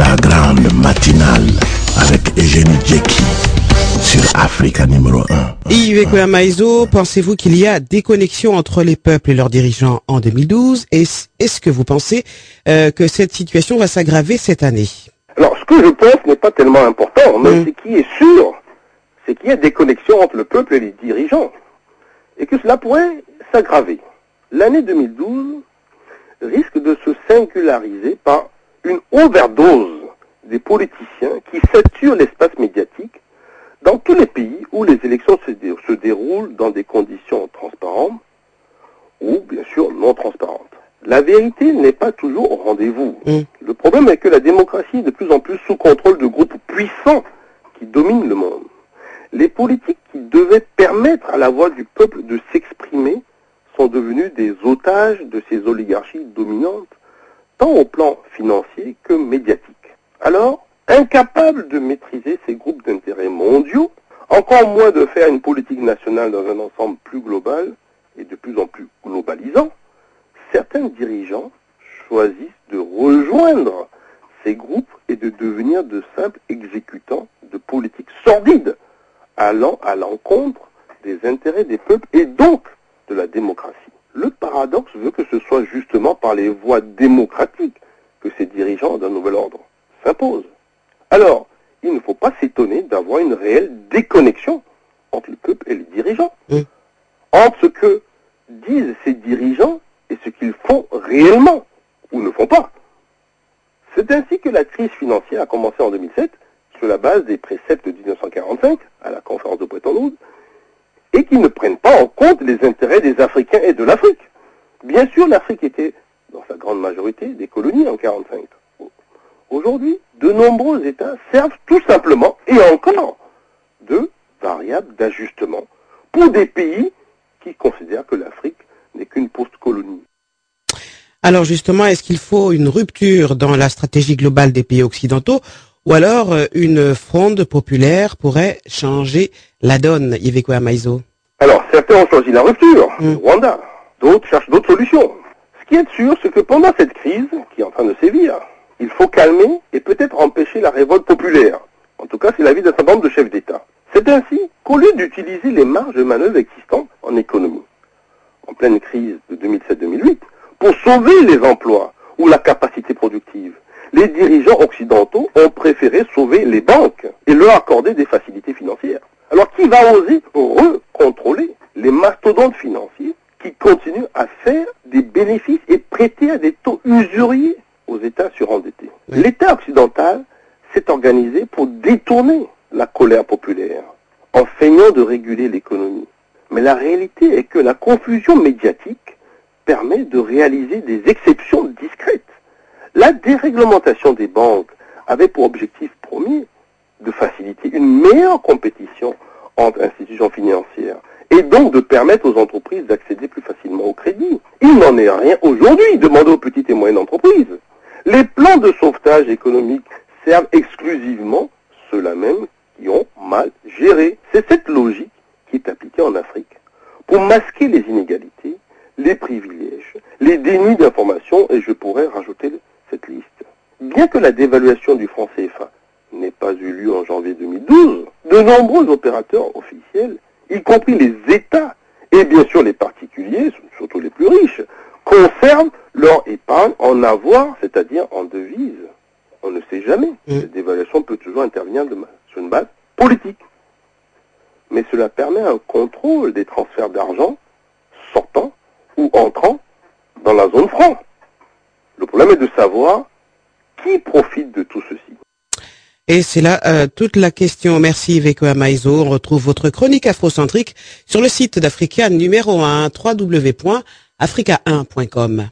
La grande matinale avec Eugénie Djeki sur Africa numéro 1. Yves Maizo, pensez-vous qu'il y a déconnexion entre les peuples et leurs dirigeants en 2012 et est-ce que vous pensez que cette situation va s'aggraver cette année? Alors, ce que je pense n'est pas tellement important, mais ce qui est sûr, c'est qu'il y a des connexions entre le peuple et les dirigeants, et que cela pourrait s'aggraver. L'année 2012 risque de se singulariser par une overdose des politiciens qui saturent l'espace médiatique dans tous les pays où les élections se déroulent dans des conditions transparentes ou, bien sûr, non transparentes. La vérité n'est pas toujours au rendez-vous. Le problème est que la démocratie est de plus en plus sous contrôle de groupes puissants qui dominent le monde. Les politiques qui devaient permettre à la voix du peuple de s'exprimer sont devenus des otages de ces oligarchies dominantes, tant au plan financier que médiatique. Alors, incapables de maîtriser ces groupes d'intérêts mondiaux, encore moins de faire une politique nationale dans un ensemble plus global et de plus en plus globalisant, certains dirigeants choisissent de rejoindre ces groupes et de devenir de simples exécutants de politiques sordides, allant à l'encontre des intérêts des peuples et donc de la démocratie. Le paradoxe veut que ce soit justement par les voies démocratiques que ces dirigeants d'un nouvel ordre s'imposent. Alors, il ne faut pas s'étonner d'avoir une réelle déconnexion entre le peuple et les dirigeants, entre ce que disent ces dirigeants et ce qu'ils font réellement ou ne font pas. C'est ainsi que la crise financière a commencé en 2007 sur la base des préceptes de 1945 à la conférence de Bretton Woods et qui ne prennent pas en compte les intérêts des Africains et de l'Afrique. Bien sûr, l'Afrique était, dans sa grande majorité, des colonies en 1945. Aujourd'hui, de nombreux États servent tout simplement, et encore, de variables d'ajustement pour des pays qui considèrent que l'Afrique n'est qu'une post-colonie. Alors justement, est-ce qu'il faut une rupture dans la stratégie globale des pays occidentaux ou alors une fronde populaire pourrait changer la donne, Yves Maizo? Alors, certains ont choisi la rupture, le Rwanda. D'autres cherchent d'autres solutions. Ce qui est sûr, c'est que pendant cette crise, qui est en train de sévir, il faut calmer et peut-être empêcher la révolte populaire. En tout cas, c'est l'avis d'un certain nombre de chefs d'État. C'est ainsi qu'au lieu d'utiliser les marges de manœuvre existantes en économie, en pleine crise de 2007-2008, pour sauver les emplois ou la capacité productive, les dirigeants occidentaux ont préféré sauver les banques et leur accorder des facilités financières. Alors qui va oser recontrôler les mastodontes financiers qui continuent à faire des bénéfices et prêter à des taux usuriers aux États surendettés? L'État occidental s'est organisé pour détourner la colère populaire en feignant de réguler l'économie. Mais la réalité est que la confusion médiatique permet de réaliser des exceptions discrètes. La déréglementation des banques avait pour objectif premier de faciliter une meilleure compétition entre institutions financières et donc de permettre aux entreprises d'accéder plus facilement au crédit. Il n'en est rien aujourd'hui, demandez aux petites et moyennes entreprises. Les plans de sauvetage économique servent exclusivement ceux-là même qui ont mal géré. C'est cette logique qui est appliquée en Afrique pour masquer les inégalités, les privilèges, les dénis d'information, et je pourrais rajouter cette liste. Bien que la dévaluation du franc CFA n'ait pas eu lieu en janvier 2012, de nombreux opérateurs officiels, y compris les États et bien sûr les particuliers, surtout les plus riches, conservent leur épargne en avoir, c'est-à-dire en devise. On ne sait jamais. La dévaluation peut toujours intervenir sur une base politique. Mais cela permet un contrôle des transferts d'argent sortant ou entrant dans la zone franc. Le problème est de savoir qui profite de tout ceci. Et c'est là toute la question. Merci Yves Maizo. On retrouve votre chronique afrocentrique sur le site d'Africa numéro 1, www.africa1.com.